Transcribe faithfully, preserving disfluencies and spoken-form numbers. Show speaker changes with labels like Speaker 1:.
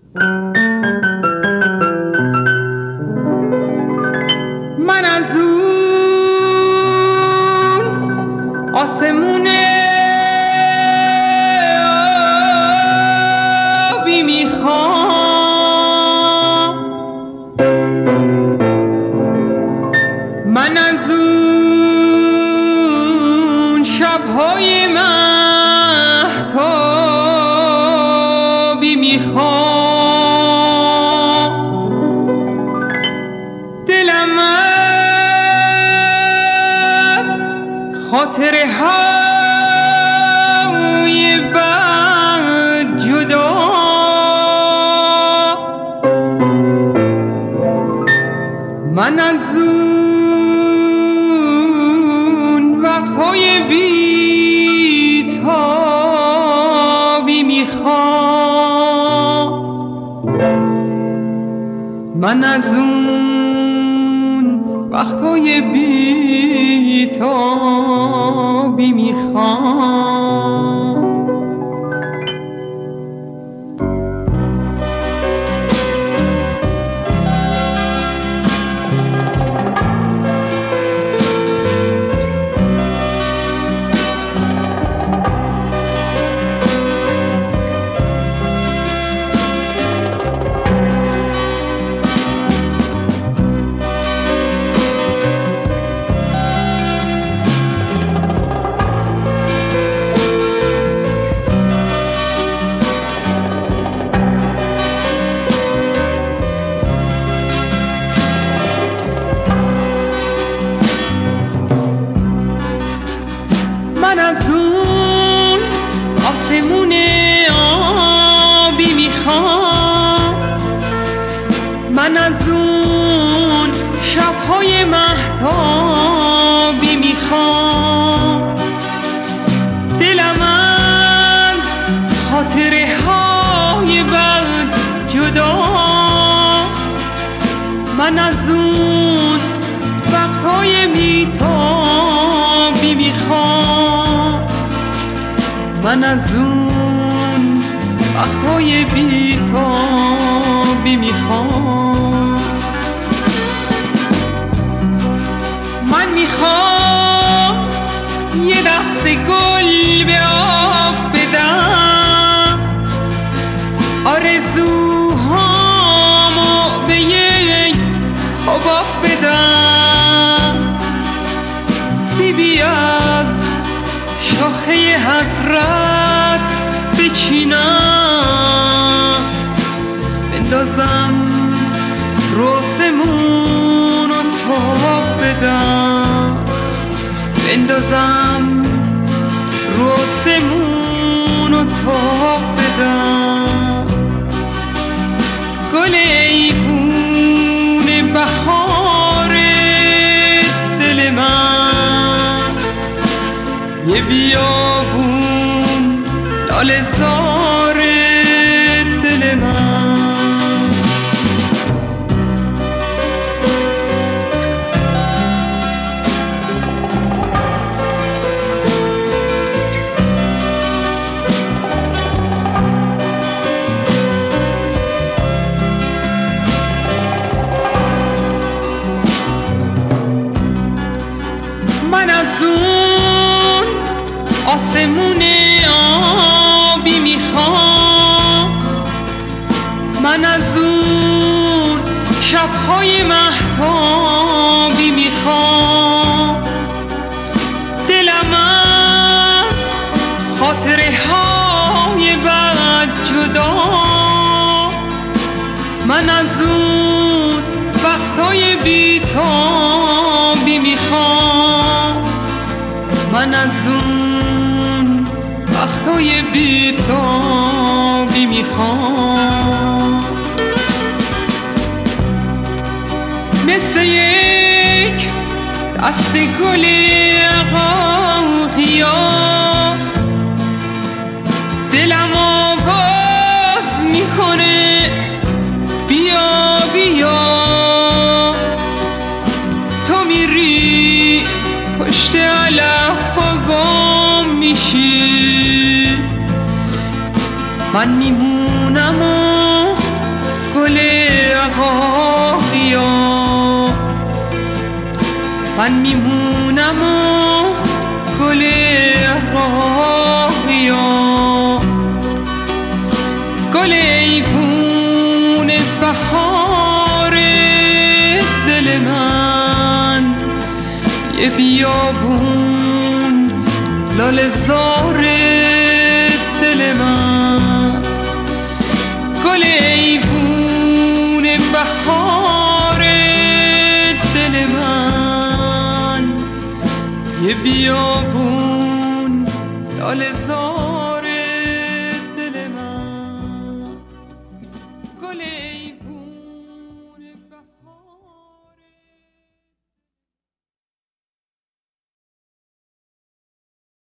Speaker 1: من از اون آسمون آبی میخوام، من از اون شبهای مهتابی میخوام. دلم از خاطره های بد جدا، من از اون وقتهای بی‌تابی میخوام، من از اون وقتهای بی‌تابی میخوام. من از اون آسمون آبی میخوام، من از اون شبهای مهتابی میخوام. دلم از خاطره های بد جدا، من از اون وقتهای بی‌تابی میخوام، من از اون وقتهای بی‌تابی میخوام. من میخوام یه دست گل به آب بدم، آرزوهامو به یک حباب بدم، سیبی از شاخه حسرت بچینم، بندازم روسمون و تاب بدم، بندازم روسمون و تاب بدم. گل ایوون بهار دل من، یه بیابون لاله زار دل من. من از اون آسمون آبی میخوام، من از اون شبهای مهتابی میخوام. دلم از خاطره های بد جدا، من از اون وقتهای بی‌تابی میخوام، من از اون وقتهای بی‌تابی میخوام. مثل یک دست گل عقاقیا دلم آواز میکنه بیا بیا، تو میری پشت علف و گم میشی، من میمونم و رهایا من میمونم و گل رهایا گل ایوون بهار دل من یه بیابون لاله زار دل من گل ایوون بهار دل من یه بیابون لاله زار